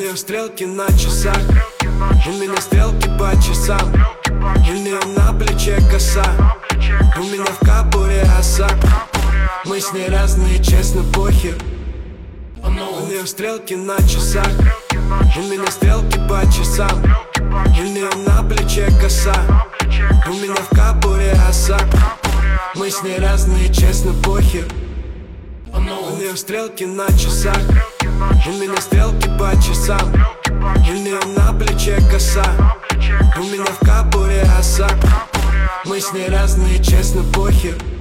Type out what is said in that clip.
нее стрелки на часах, у меня стрелки по часам. У нее на плече коса, у меня в капуре оса. Мы с ней разные, честно, похер. У нее стрелки на часах, у меня стрелки по часам. У нее на плече коса, у меня в капуре оса. Мы с ней разные, честно, похер. У нее стрелки на часах, у меня стрелки по часам. У нее на плече коса, у меня в капуре оса. Мы с ней разные, честно, похер.